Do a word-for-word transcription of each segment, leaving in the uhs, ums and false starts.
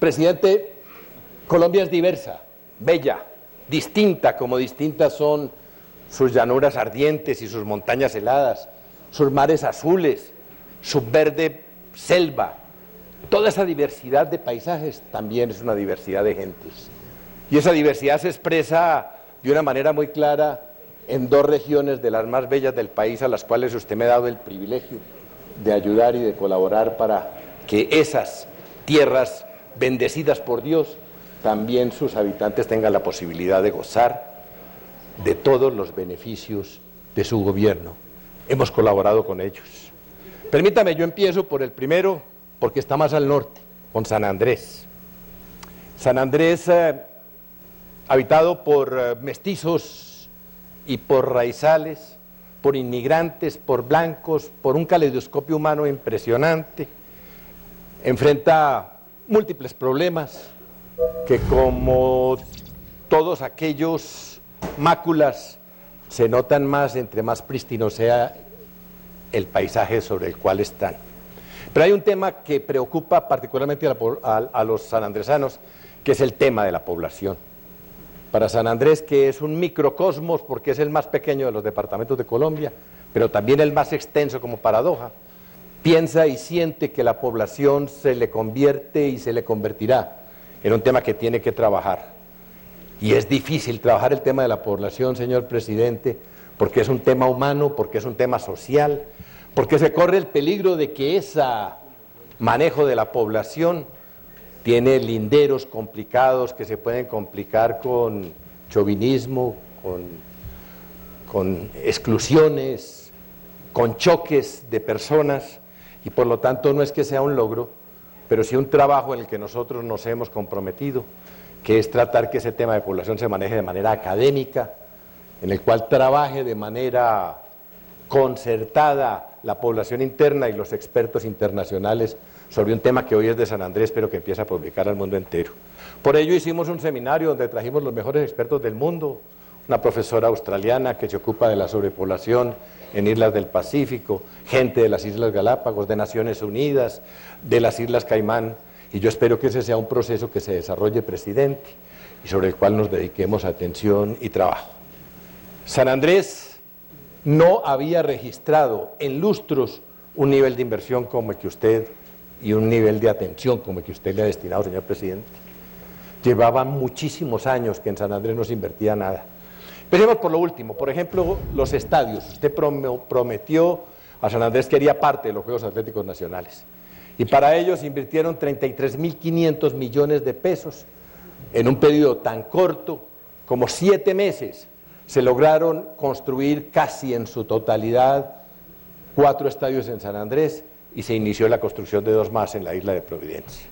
Presidente, Colombia es diversa, bella, distinta, como distintas son sus llanuras ardientes y sus montañas heladas, sus mares azules, su verde selva. Toda esa diversidad de paisajes también es una diversidad de gentes. Y esa diversidad se expresa de una manera muy clara en dos regiones de las más bellas del país, a las cuales usted me ha dado el privilegio de ayudar y de colaborar para que esas tierras bendecidas por Dios, también sus habitantes tengan la posibilidad de gozar de todos los beneficios de su gobierno. Hemos colaborado con ellos. Permítame, yo empiezo por el primero, porque está más al norte, con San Andrés. San Andrés, eh, habitado por eh, mestizos y por raizales, por inmigrantes, por blancos, por un caleidoscopio humano impresionante, enfrenta múltiples problemas que, como todos aquellos máculas, se notan más entre más prístino sea el paisaje sobre el cual están. Pero hay un tema que preocupa particularmente a, la, a, a los sanandresanos, que es el tema de la población. Para San Andrés, que es un microcosmos porque es el más pequeño de los departamentos de Colombia, pero también el más extenso como paradoja, piensa y siente que la población se le convierte y se le convertirá en un tema que tiene que trabajar. Y es difícil trabajar el tema de la población, señor presidente, porque es un tema humano, porque es un tema social, porque se corre el peligro de que ese manejo de la población tiene linderos complicados que se pueden complicar con chauvinismo, con, con exclusiones, con choques de personas, y por lo tanto no es que sea un logro, pero sí un trabajo en el que nosotros nos hemos comprometido, que es tratar que ese tema de población se maneje de manera académica, en el cual trabaje de manera concertada la población interna y los expertos internacionales sobre un tema que hoy es de San Andrés, pero que empieza a publicar al mundo entero. Por ello hicimos un seminario donde trajimos los mejores expertos del mundo, una profesora australiana que se ocupa de la sobrepoblación en islas del Pacífico, gente de las Islas Galápagos, de Naciones Unidas, de las Islas Caimán, y yo espero que ese sea un proceso que se desarrolle, presidente, y sobre el cual nos dediquemos atención y trabajo. San Andrés no había registrado en lustros un nivel de inversión como el que usted y un nivel de atención como el que usted le ha destinado, señor presidente. Llevaba muchísimos años que en San Andrés no se invertía nada. Empecemos por lo último, por ejemplo, los estadios. Usted prometió a San Andrés que haría parte de los Juegos Atléticos Nacionales. Y para ellos invirtieron treinta y tres mil quinientos millones de pesos en un periodo tan corto como siete meses. Se lograron construir casi en su totalidad cuatro estadios en San Andrés y se inició la construcción de dos más en la isla de Providencia.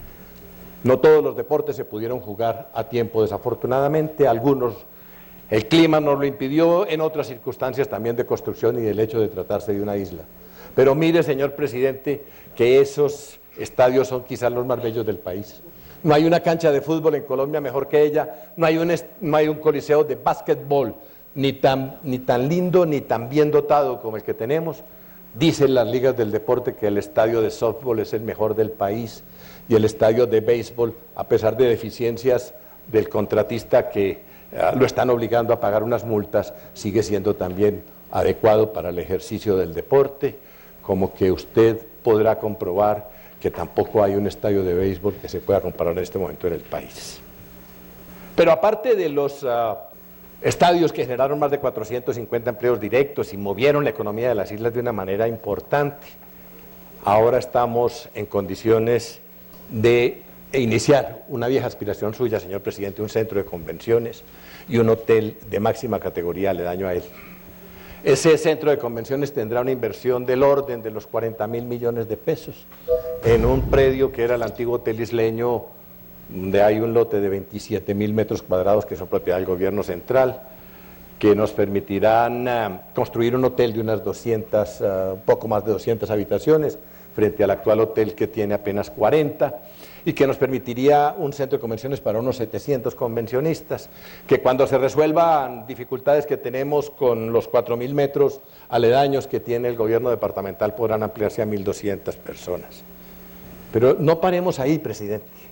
No todos los deportes se pudieron jugar a tiempo, desafortunadamente, algunos el clima nos lo impidió, en otras circunstancias también de construcción y del hecho de tratarse de una isla. Pero mire, señor presidente, que esos estadios son quizás los más bellos del país. No hay una cancha de fútbol en Colombia mejor que ella, no hay un, no hay un coliseo de básquetbol ni tan, ni tan lindo ni tan bien dotado como el que tenemos. Dicen las ligas del deporte que el estadio de softball es el mejor del país y el estadio de béisbol, a pesar de deficiencias del contratista que uh, lo están obligando a pagar unas multas, sigue siendo también adecuado para el ejercicio del deporte, como que usted podrá comprobar que tampoco hay un estadio de béisbol que se pueda comparar en este momento en el país. Pero aparte de los uh, estadios que generaron más de cuatrocientos cincuenta empleos directos y movieron la economía de las islas de una manera importante, ahora estamos en condiciones de iniciar una vieja aspiración suya, señor presidente, un centro de convenciones y un hotel de máxima categoría aledaño a él. Ese centro de convenciones tendrá una inversión del orden de los cuarenta mil millones de pesos en un predio que era el antiguo Hotel Isleño, donde hay un lote de veintisiete mil metros cuadrados que son propiedad del gobierno central, que nos permitirán uh, construir un hotel de unas doscientas, uh, poco más de doscientas habitaciones, frente al actual hotel que tiene apenas cuarenta, y que nos permitiría un centro de convenciones para unos setecientos convencionistas, que cuando se resuelvan dificultades que tenemos con los cuatro mil metros aledaños que tiene el gobierno departamental, podrán ampliarse a mil doscientas personas. Pero no paremos ahí, presidente.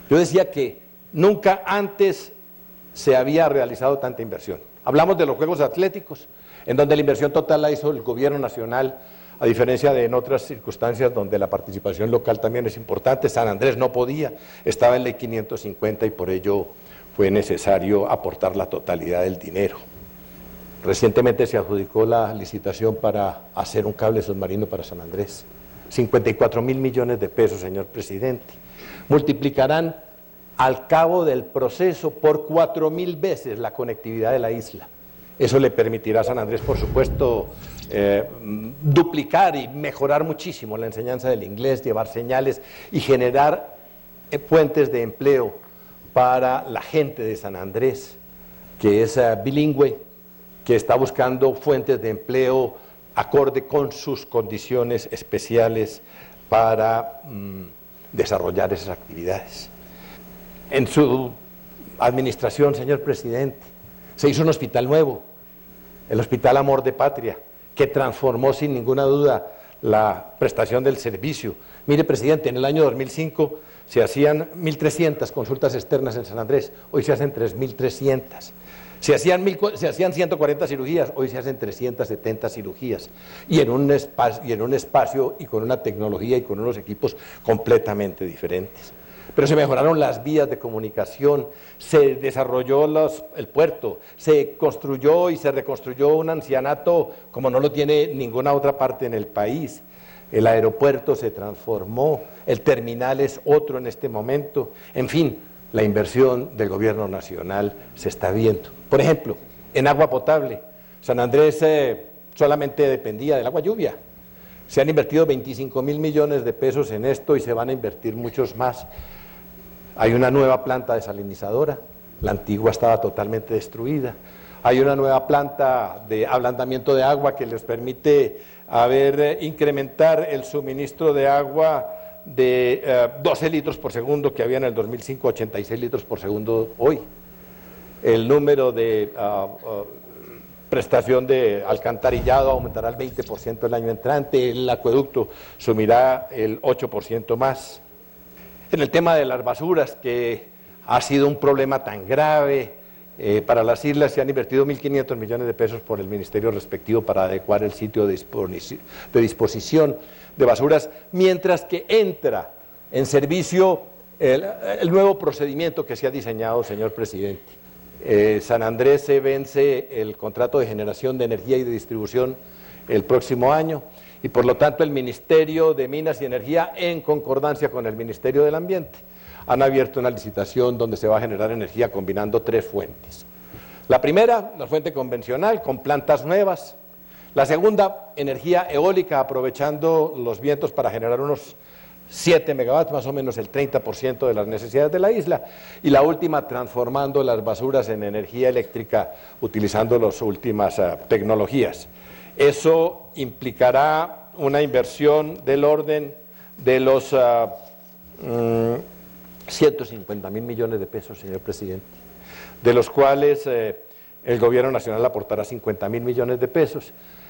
Yo decía que nunca antes se había realizado tanta inversión. Hablamos de los Juegos Atléticos, en donde la inversión total la hizo el gobierno nacional, a diferencia de en otras circunstancias donde la participación local también es importante. San Andrés no podía, estaba en ley quinientos cincuenta y por ello fue necesario aportar la totalidad del dinero. Recientemente se adjudicó la licitación para hacer un cable submarino para San Andrés. cincuenta y cuatro mil millones de pesos, señor presidente. Multiplicarán al cabo del proceso por cuatro mil veces la conectividad de la isla. Eso le permitirá a San Andrés, por supuesto, eh, duplicar y mejorar muchísimo la enseñanza del inglés, llevar señales y generar eh, fuentes de empleo para la gente de San Andrés, que es uh, bilingüe, que está buscando fuentes de empleo acorde con sus condiciones especiales para mm, desarrollar esas actividades. En su administración, señor presidente, se hizo un hospital nuevo, el Hospital Amor de Patria, que transformó sin ninguna duda la prestación del servicio. Mire, presidente, en el año dos mil cinco se hacían mil trescientas consultas externas en San Andrés, hoy se hacen tres mil trescientas. Se hacían, mil, se hacían ciento cuarenta cirugías, hoy se hacen trescientas setenta cirugías, y en, un espacio, y en un espacio y con una tecnología y con unos equipos completamente diferentes. Pero se mejoraron las vías de comunicación, se desarrolló los, el puerto, se construyó y se reconstruyó un ancianato como no lo tiene ninguna otra parte en el país. El aeropuerto se transformó, el terminal es otro en este momento, en fin, la inversión del gobierno nacional se está viendo. Por ejemplo, en agua potable, San Andrés eh, solamente dependía del agua lluvia. Se han invertido veinticinco mil millones de pesos en esto y se van a invertir muchos más. Hay una nueva planta desalinizadora, la antigua estaba totalmente destruida. Hay una nueva planta de ablandamiento de agua que les permite a ver, eh, incrementar el suministro de agua de eh, doce litros por segundo que había en el dos mil cinco, ochenta y seis litros por segundo hoy. El número de uh, uh, prestación de alcantarillado aumentará el veinte por ciento el año entrante, el acueducto sumirá el ocho por ciento más. En el tema de las basuras, que ha sido un problema tan grave eh, para las islas, se han invertido mil quinientos millones de pesos por el ministerio respectivo para adecuar el sitio de, disposici de disposición de basuras, mientras que entra en servicio el, el nuevo procedimiento que se ha diseñado, señor presidente. Eh, San Andrés se vence el contrato de generación de energía y de distribución el próximo año, y por lo tanto el Ministerio de Minas y Energía, en concordancia con el Ministerio del Ambiente, han abierto una licitación donde se va a generar energía combinando tres fuentes. La primera, la fuente convencional, con plantas nuevas. La segunda, energía eólica, aprovechando los vientos para generar unos siete megawatts, más o menos el treinta por ciento de las necesidades de la isla. Y la última, transformando las basuras en energía eléctrica, utilizando las últimas uh, tecnologías. Eso implicará una inversión del orden de los uh, um, ciento cincuenta mil millones de pesos, señor presidente, de los cuales eh, el gobierno nacional aportará cincuenta mil millones de pesos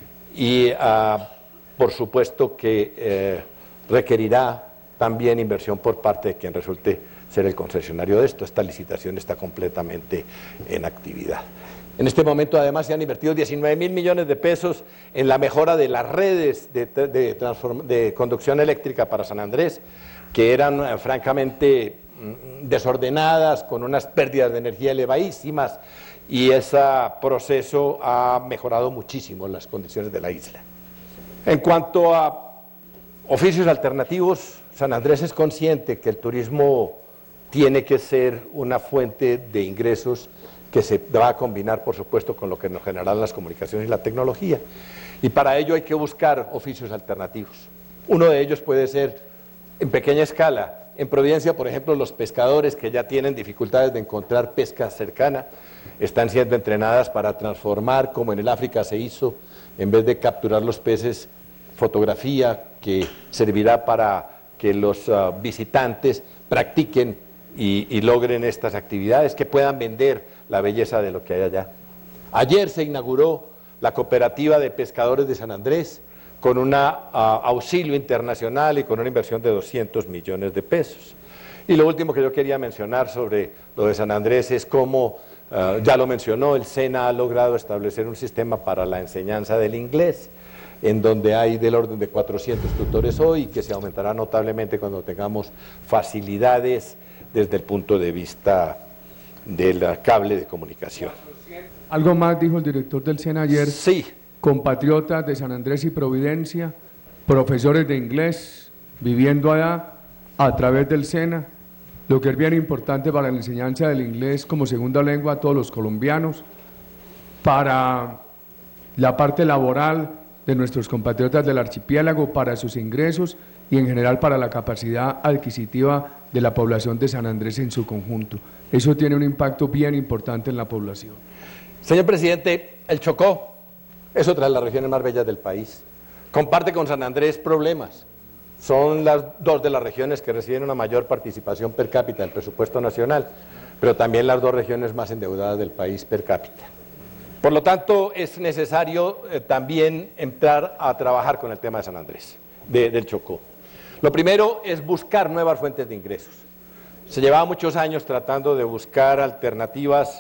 y uh, por supuesto que eh, requerirá también inversión por parte de quien resulte ser el concesionario de esto. Esta licitación está completamente en actividad. En este momento además se han invertido diecinueve mil millones de pesos en la mejora de las redes de, de, de conducción eléctrica para San Andrés, que eran eh, francamente desordenadas, con unas pérdidas de energía elevadísimas, y ese proceso ha mejorado muchísimo las condiciones de la isla. En cuanto a oficios alternativos, San Andrés es consciente que el turismo tiene que ser una fuente de ingresos que se va a combinar, por supuesto, con lo que nos generarán las comunicaciones y la tecnología, y para ello hay que buscar oficios alternativos. Uno de ellos puede ser en pequeña escala. En Providencia, por ejemplo, los pescadores que ya tienen dificultades de encontrar pesca cercana están siendo entrenadas para transformar, como en el África se hizo, en vez de capturar los peces, fotografía que servirá para que los uh, visitantes practiquen y, y logren estas actividades, que puedan vender la belleza de lo que hay allá. Ayer se inauguró la cooperativa de pescadores de San Andrés, con un uh, auxilio internacional y con una inversión de doscientos millones de pesos. Y lo último que yo quería mencionar sobre lo de San Andrés es cómo, uh, ya lo mencionó, el SENA ha logrado establecer un sistema para la enseñanza del inglés, en donde hay del orden de cuatrocientos tutores hoy, que se aumentará notablemente cuando tengamos facilidades desde el punto de vista del cable de comunicación. Algo más dijo el director del SENA ayer. Sí. Compatriotas de San Andrés y Providencia, profesores de inglés, viviendo allá a través del SENA, lo que es bien importante para la enseñanza del inglés como segunda lengua a todos los colombianos, para la parte laboral de nuestros compatriotas del archipiélago, para sus ingresos y en general para la capacidad adquisitiva de la población de San Andrés en su conjunto. Eso tiene un impacto bien importante en la población. Señor presidente, el Chocó es otra de las regiones más bellas del país. Comparte con San Andrés problemas. Son las dos de las regiones que reciben una mayor participación per cápita del presupuesto nacional, pero también las dos regiones más endeudadas del país per cápita. Por lo tanto, es necesario eh, también entrar a trabajar con el tema de San Andrés, de, del Chocó. Lo primero es buscar nuevas fuentes de ingresos. Se llevaba muchos años tratando de buscar alternativas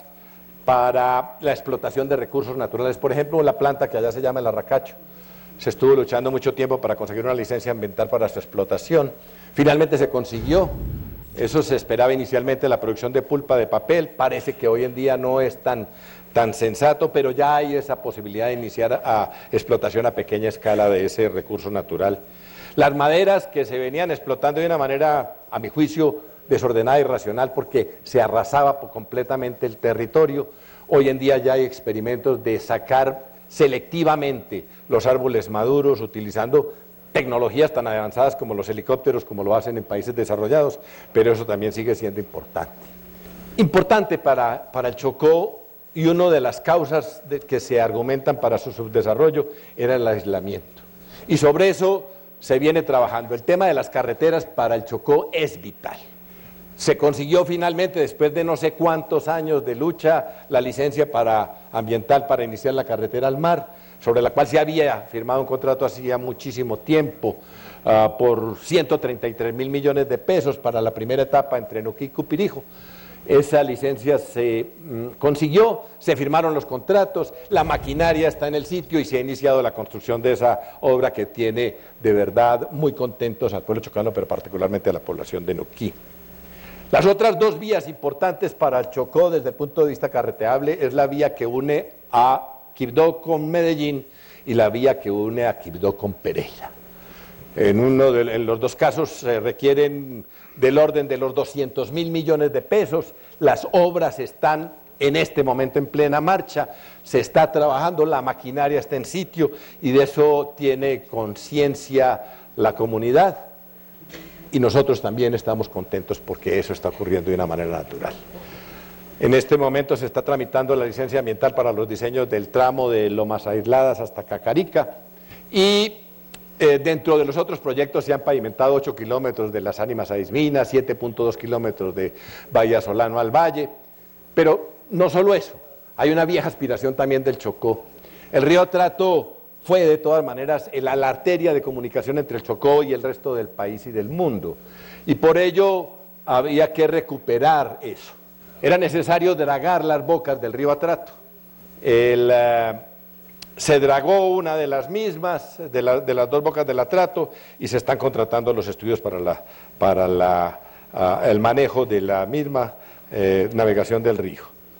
para la explotación de recursos naturales. Por ejemplo, la planta que allá se llama el Arracacho. Se estuvo luchando mucho tiempo para conseguir una licencia ambiental para su explotación. Finalmente se consiguió. Eso se esperaba inicialmente, la producción de pulpa de papel. Parece que hoy en día no es tan, tan sensato, pero ya hay esa posibilidad de iniciar a explotación a pequeña escala de ese recurso natural. Las maderas que se venían explotando de una manera, a mi juicio, desordenada y irracional, porque se arrasaba completamente el territorio. Hoy en día ya hay experimentos de sacar selectivamente los árboles maduros utilizando tecnologías tan avanzadas como los helicópteros, como lo hacen en países desarrollados, pero eso también sigue siendo importante. Importante para, para el Chocó, y una de las causas de, que se argumentan para su subdesarrollo era el aislamiento. Y sobre eso se viene trabajando. El tema de las carreteras para el Chocó es vital. Se consiguió finalmente, después de no sé cuántos años de lucha, la licencia para, ambiental para iniciar la carretera al mar, sobre la cual se había firmado un contrato hacía muchísimo tiempo, uh, por ciento treinta y tres mil millones de pesos para la primera etapa entre Nuquí y Cupirijo. Esa licencia se mm, consiguió, se firmaron los contratos, la maquinaria está en el sitio y se ha iniciado la construcción de esa obra que tiene de verdad muy contentos al pueblo chocano, pero particularmente a la población de Nuquí. Las otras dos vías importantes para el Chocó desde el punto de vista carreteable es la vía que une a Quibdó con Medellín y la vía que une a Quibdó con Pereira. En, uno de, en los dos casos se requieren del orden de los doscientos mil millones de pesos. Las obras están en este momento en plena marcha, se está trabajando, la maquinaria está en sitio y de eso tiene conciencia la comunidad. Y nosotros también estamos contentos porque eso está ocurriendo de una manera natural. En este momento se está tramitando la licencia ambiental para los diseños del tramo de Lomas Aisladas hasta Cacarica y eh, dentro de los otros proyectos se han pavimentado ocho kilómetros de Las Ánimas a Ismina, siete punto dos kilómetros de Bahía Solano al Valle, pero no solo eso, hay una vieja aspiración también del Chocó. El río Trato fue de todas maneras la, la arteria de comunicación entre el Chocó y el resto del país y del mundo. Y por ello había que recuperar eso. Era necesario dragar las bocas del río Atrato. El, uh, se dragó una de las mismas, de, la, de las dos bocas del Atrato, y se están contratando los estudios para, la, para la, uh, el manejo de la misma eh, navegación del río.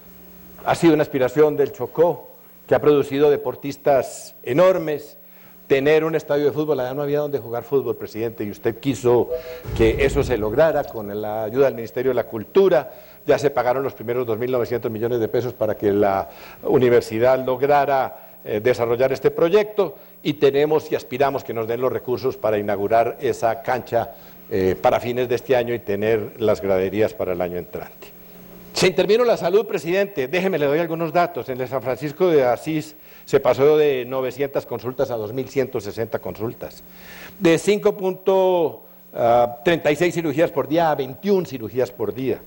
Ha sido una aspiración del Chocó, que ha producido deportistas enormes. Tener un estadio de fútbol, allá no había donde jugar fútbol, presidente, y usted quiso que eso se lograra con la ayuda del Ministerio de la Cultura. Ya se pagaron los primeros dos mil novecientos millones de pesos para que la universidad lograra eh, desarrollar este proyecto, y tenemos y aspiramos que nos den los recursos para inaugurar esa cancha eh, para fines de este año y tener las graderías para el año entrante. Se intervino la salud, presidente. Déjeme, le doy algunos datos. En el San Francisco de Asís se pasó de novecientas consultas a dos mil ciento sesenta consultas. De cinco punto treinta y seis cirugías por día a veintiuna cirugías por día.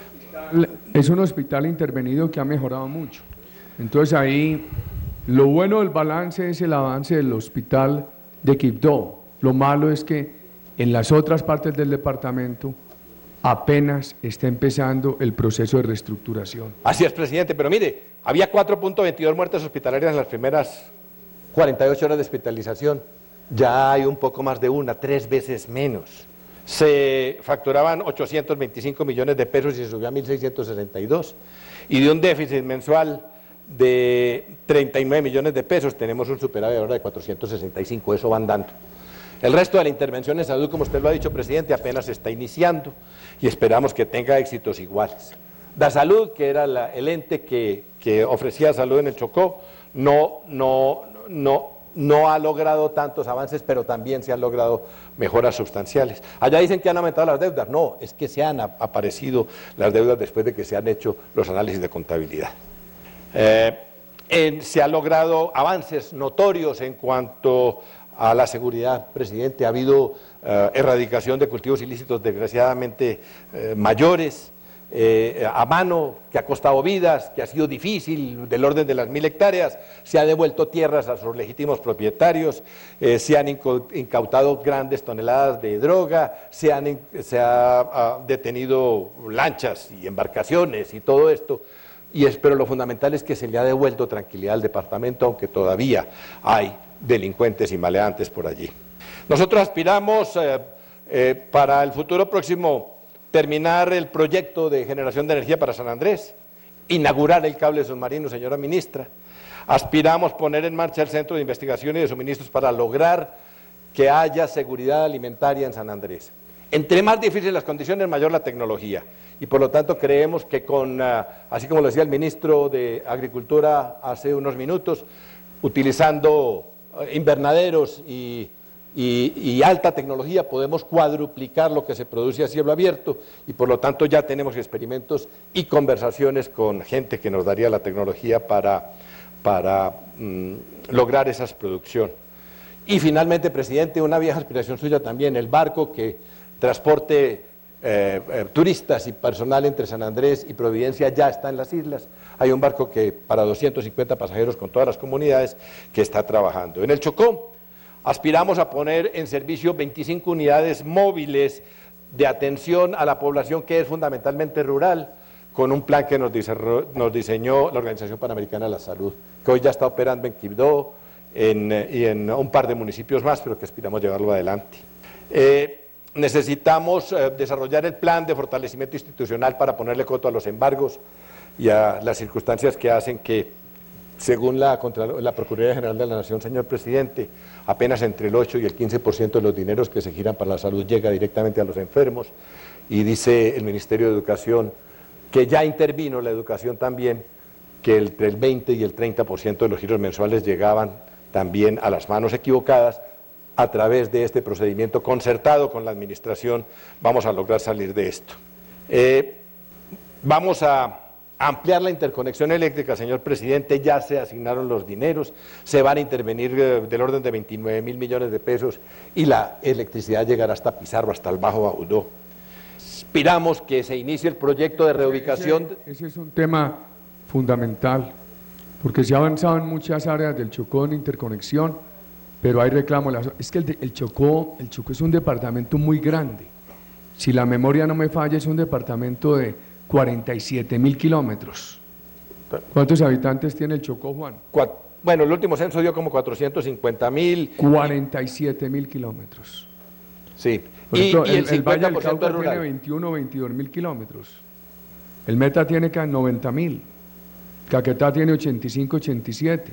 Es un hospital intervenido que ha mejorado mucho. Entonces ahí, lo bueno del balance es el avance del hospital de Quibdó. Lo malo es que en las otras partes del departamento apenas está empezando el proceso de reestructuración. Así es, presidente, pero mire, había cuatro punto veintidós muertes hospitalarias en las primeras cuarenta y ocho horas de hospitalización. Ya hay un poco más de una, tres veces menos. Se facturaban ochocientos veinticinco millones de pesos y se subió a mil seiscientos sesenta y dos. Y de un déficit mensual de treinta y nueve millones de pesos tenemos un superávit ahora de cuatrocientos sesenta y cinco, eso va andando. El resto de la intervención en salud, como usted lo ha dicho, presidente, apenas se está iniciando y esperamos que tenga éxitos iguales. DaSalud, que era la, el ente que, que ofrecía salud en el Chocó, no, no, no, no ha logrado tantos avances, pero también se han logrado mejoras sustanciales. Allá dicen que han aumentado las deudas, no, es que se han aparecido las deudas después de que se han hecho los análisis de contabilidad. Eh, en, se han logrado avances notorios en cuanto a la seguridad, presidente. Ha habido eh, erradicación de cultivos ilícitos desgraciadamente eh, mayores, eh, a mano, que ha costado vidas, que ha sido difícil, del orden de las mil hectáreas. Se ha devuelto tierras a sus legítimos propietarios, eh, se han incautado grandes toneladas de droga, se han se ha, ha detenido lanchas y embarcaciones y todo esto. Y es, pero lo fundamental es que se le ha devuelto tranquilidad al departamento, aunque todavía hay delincuentes y maleantes por allí. Nosotros aspiramos eh, eh, para el futuro próximo terminar el proyecto de generación de energía para San Andrés, inaugurar el cable submarino, señora ministra. Aspiramos poner en marcha el Centro de Investigación y de Suministros para lograr que haya seguridad alimentaria en San Andrés. Entre más difíciles las condiciones, mayor la tecnología. Y por lo tanto creemos que con, uh, así como lo decía el ministro de Agricultura hace unos minutos, utilizando uh, invernaderos y, y, y alta tecnología podemos cuadruplicar lo que se produce a cielo abierto y por lo tanto ya tenemos experimentos y conversaciones con gente que nos daría la tecnología para, para um, lograr esa producción. Y finalmente, presidente, una vieja aspiración suya también, el barco que transporte Eh, eh, turistas y personal entre San Andrés y Providencia ya está en las islas. Hay un barco que para doscientos cincuenta pasajeros con todas las comunidades que está trabajando. En el Chocó aspiramos a poner en servicio veinticinco unidades móviles de atención a la población que es fundamentalmente rural, con un plan que nos, nos diseñó la Organización Panamericana de la Salud, que hoy ya está operando en Quibdó en, y en un par de municipios más, pero que aspiramos llevarlo adelante. Eh, Necesitamos eh, desarrollar el plan de fortalecimiento institucional para ponerle coto a los embargos y a las circunstancias que hacen que, según la, la Procuraduría General de la Nación, señor presidente, apenas entre el ocho y el quince por ciento de los dineros que se giran para la salud llega directamente a los enfermos. Y dice el Ministerio de Educación que ya intervino la educación también, que entre el veinte y el treinta por ciento de los giros mensuales llegaban también a las manos equivocadas. A través de este procedimiento concertado con la administración vamos a lograr salir de esto. Eh, vamos a ampliar la interconexión eléctrica, señor presidente, ya se asignaron los dineros, se van a intervenir eh, del orden de veintinueve mil millones de pesos y la electricidad llegará hasta Pizarro, hasta el Bajo Baudó. Aspiramos que se inicie el proyecto de reubicación. Ese, ese es un tema fundamental, porque se ha avanzado en muchas áreas del Chocó en interconexión, pero hay reclamos. Es que el, de, el, Chocó, el Chocó es un departamento muy grande. Si la memoria no me falla, es un departamento de cuarenta y siete mil kilómetros. ¿Cuántos habitantes tiene el Chocó, Juan? Cuat, bueno, el último censo dio como cuatrocientos cincuenta mil. cuarenta y siete mil kilómetros. Sí. Por ejemplo, y, y el, el, el Valle del Cauca rural tiene veintiuno, veintidós mil kilómetros. El Meta tiene noventa mil. Caquetá tiene ochenta y cinco, ochenta y siete.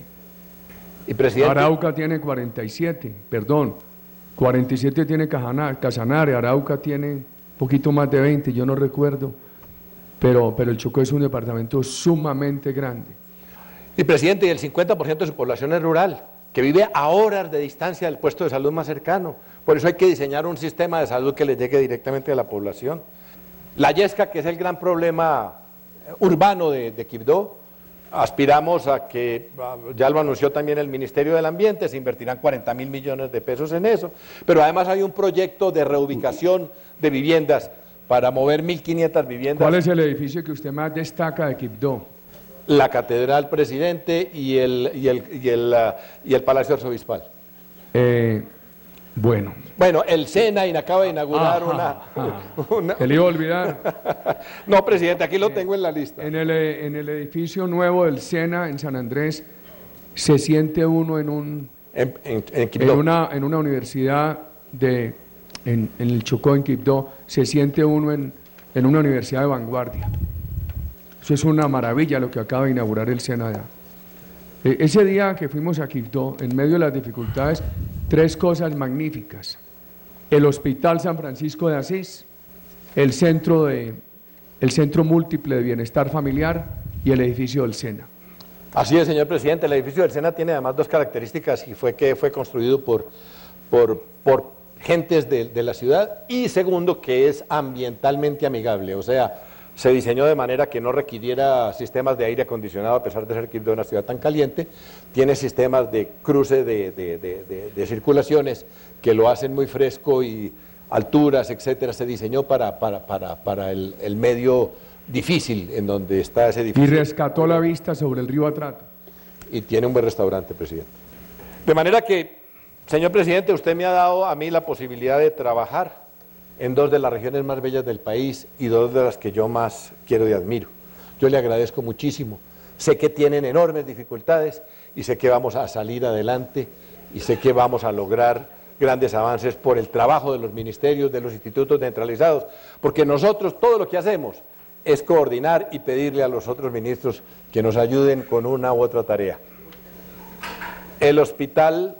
Y presidente, Arauca tiene cuarenta y siete, perdón, cuarenta y siete tiene Casanare, Arauca tiene un poquito más de veinte, yo no recuerdo, pero, pero el Chocó es un departamento sumamente grande. Y presidente, y el cincuenta por ciento de su población es rural, que vive a horas de distancia del puesto de salud más cercano. Por eso hay que diseñar un sistema de salud que le llegue directamente a la población. La Yesca, que es el gran problema urbano de, de Quibdó, aspiramos a que, ya lo anunció también el Ministerio del Ambiente, se invertirán cuarenta mil millones de pesos en eso, pero además hay un proyecto de reubicación de viviendas para mover mil quinientas viviendas. ¿Cuál es el edificio que usted más destaca de Quibdó? La Catedral, presidente, y el, y el, y el, uh, y el Palacio Arzobispal. Eh, Bueno. Bueno, el SENA acaba de inaugurar Ajá, una, ajá. una... Se le iba a olvidar. No, presidente, aquí lo tengo en la lista. En el, en el edificio nuevo del SENA en San Andrés se siente uno en un En, en, en, en una en una universidad de en, en el Chocó, en Quibdó, se siente uno en, en una universidad de vanguardia. Eso es una maravilla lo que acaba de inaugurar el SENA allá. E, ese día que fuimos a Quibdó, en medio de las dificultades, tres cosas magníficas: el Hospital San Francisco de Asís, el centro de el centro múltiple de bienestar familiar y el edificio del SENA. Así es, señor presidente. El edificio del SENA tiene además dos características, y fue que fue construido por, por, por gentes de, de la ciudad, y segundo, que es ambientalmente amigable, o sea, se diseñó de manera que no requiriera sistemas de aire acondicionado, a pesar de ser Quibdó una ciudad tan caliente. Tiene sistemas de cruce de, de, de, de, de circulaciones que lo hacen muy fresco, y alturas, etcétera. Se diseñó para, para, para, para el, el medio difícil en donde está ese edificio. Y rescató la vista sobre el río Atrato. Y tiene un buen restaurante, presidente. De manera que, señor presidente, usted me ha dado a mí la posibilidad de trabajar en dos de las regiones más bellas del país y dos de las que yo más quiero y admiro. Yo le agradezco muchísimo. Sé que tienen enormes dificultades y sé que vamos a salir adelante y sé que vamos a lograr grandes avances por el trabajo de los ministerios, de los institutos descentralizados, porque nosotros todo lo que hacemos es coordinar y pedirle a los otros ministros que nos ayuden con una u otra tarea. El hospital...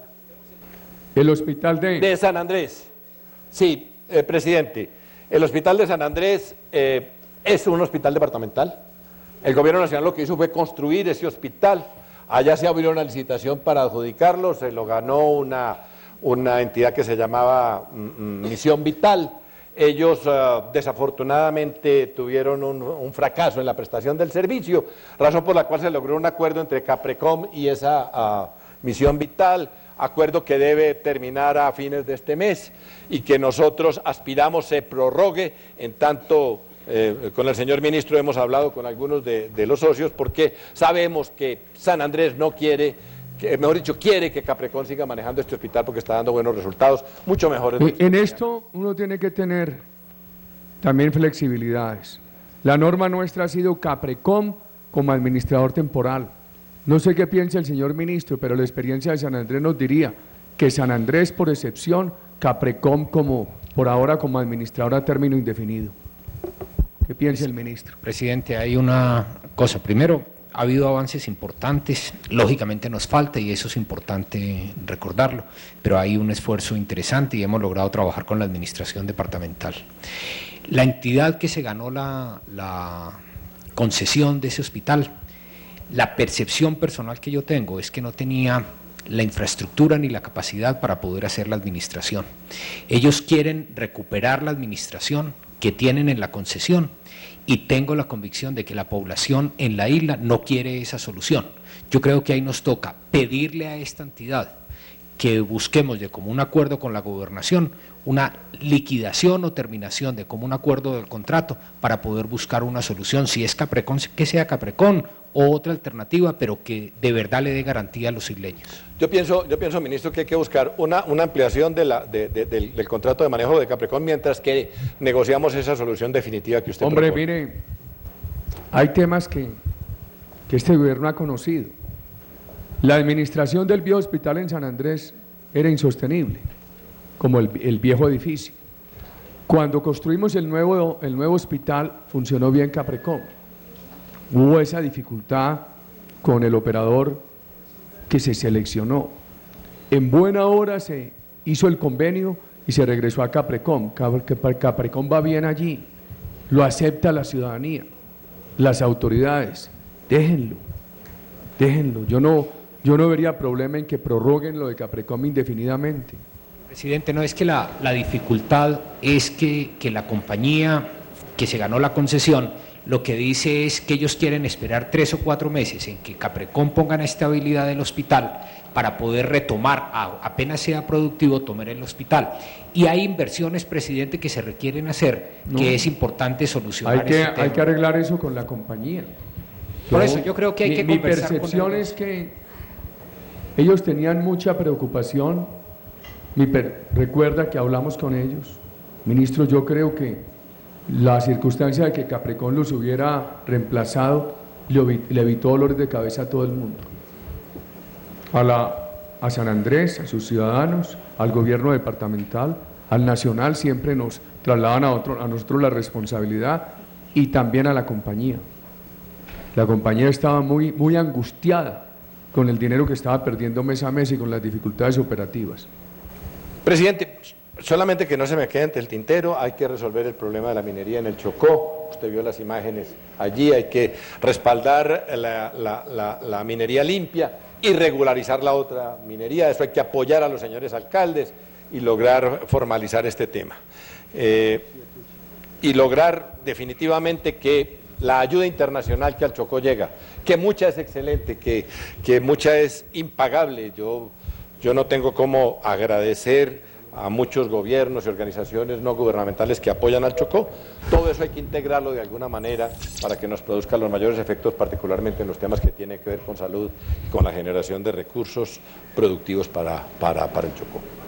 El hospital de... De San Andrés. Sí, eh, presidente, el hospital de San Andrés eh, es un hospital departamental. El gobierno nacional lo que hizo fue construir ese hospital. Allá se abrió una licitación para adjudicarlo, se lo ganó una, una entidad que se llamaba mm, Misión Vital. Ellos uh, desafortunadamente tuvieron un, un fracaso en la prestación del servicio, razón por la cual se logró un acuerdo entre Caprecom y esa uh, Misión Vital, acuerdo que debe terminar a fines de este mes y que nosotros aspiramos se prorrogue, en tanto eh, con el señor ministro hemos hablado con algunos de, de los socios, porque sabemos que San Andrés no quiere, que, mejor dicho, quiere que Caprecom siga manejando este hospital porque está dando buenos resultados, mucho mejores. En esto uno tiene que tener también flexibilidades. La norma nuestra ha sido Caprecom como administrador temporal. No sé qué piensa el señor ministro, pero la experiencia de San Andrés nos diría que San Andrés por excepción, Caprecom como por ahora como administrador a término indefinido. ¿Qué piensa el ministro? Presidente, hay una cosa. Primero, ha habido avances importantes, lógicamente nos falta y eso es importante recordarlo, pero hay un esfuerzo interesante y hemos logrado trabajar con la administración departamental. La entidad que se ganó la, la concesión de ese hospital, la percepción personal que yo tengo es que no tenía la infraestructura ni la capacidad para poder hacer la administración. Ellos quieren recuperar la administración que tienen en la concesión y tengo la convicción de que la población en la isla no quiere esa solución. Yo creo que ahí nos toca pedirle a esta entidad que busquemos de común acuerdo con la gobernación una liquidación o terminación de común acuerdo del contrato para poder buscar una solución, si es Caprecom, que sea Caprecom o otra alternativa, pero que de verdad le dé garantía a los isleños. Yo pienso, yo pienso, ministro, que hay que buscar una, una ampliación de la, de, de, del, del contrato de manejo de Caprecom mientras que negociamos esa solución definitiva que usted Hombre, propone. mire, hay temas que, que este gobierno ha conocido. La administración del viejo hospital en San Andrés era insostenible, como el, el viejo edificio. Cuando construimos el nuevo, el nuevo hospital, funcionó bien Caprecom. Hubo esa dificultad con el operador que se seleccionó. En buena hora se hizo el convenio y se regresó a Caprecom. Caprecom va bien allí, lo acepta la ciudadanía, las autoridades. Déjenlo, déjenlo. Yo no, yo no vería problema en que prorroguen lo de Caprecom indefinidamente. Presidente, no es que la, la dificultad es que, que la compañía que se ganó la concesión lo que dice es que ellos quieren esperar tres o cuatro meses en que Caprecom ponga estabilidad del hospital para poder retomar, a, apenas sea productivo, tomar el hospital. Y hay inversiones, presidente, que se requieren hacer, no, que es importante solucionar. Hay que, este hay que arreglar eso con la compañía. Por yo, eso yo creo que hay mi, que mi conversar percepción con es que ellos tenían mucha preocupación Mi per, recuerda que hablamos con ellos. Ministro, yo creo que la circunstancia de que Caprecón los hubiera reemplazado le, le evitó dolores de cabeza a todo el mundo. A, la, a San Andrés, a sus ciudadanos, al gobierno departamental, al nacional, siempre nos trasladan a, otro, a nosotros la responsabilidad, y también a la compañía. La compañía estaba muy, muy angustiada con el dinero que estaba perdiendo mes a mes y con las dificultades operativas. Presidente, solamente que no se me quede ante el tintero, hay que resolver el problema de la minería en el Chocó. Usted vio las imágenes allí, hay que respaldar la, la, la, la minería limpia y regularizar la otra minería. Eso hay que apoyar a los señores alcaldes y lograr formalizar este tema. Eh, y lograr definitivamente que la ayuda internacional que al Chocó llega, que mucha es excelente, que, que mucha es impagable. Yo, yo no tengo cómo agradecer a muchos gobiernos y organizaciones no gubernamentales que apoyan al Chocó. Todo eso hay que integrarlo de alguna manera para que nos produzca los mayores efectos, particularmente en los temas que tienen que ver con salud y con la generación de recursos productivos para, para, para el Chocó.